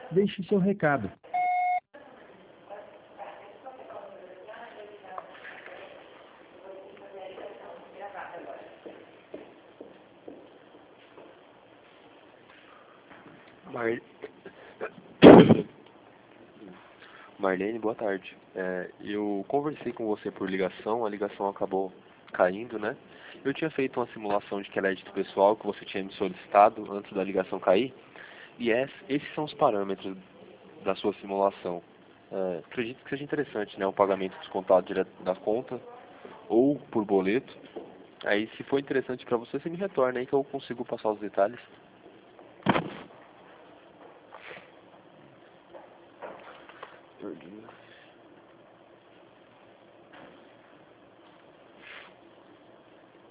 Deixe seu recado. Mar... Marlene, boa tarde. Eu conversei com você por ligação, a ligação acabou caindo, né? Eu tinha feito uma simulação de crédito pessoal que você tinha me solicitado antes da ligação cair, e esses são os parâmetros da sua simulação. Acredito que seja interessante, né? O pagamento descontado direto da conta ou por boleto. Aí, se for interessante para você, você me retorna aí que eu consigo passar os detalhes.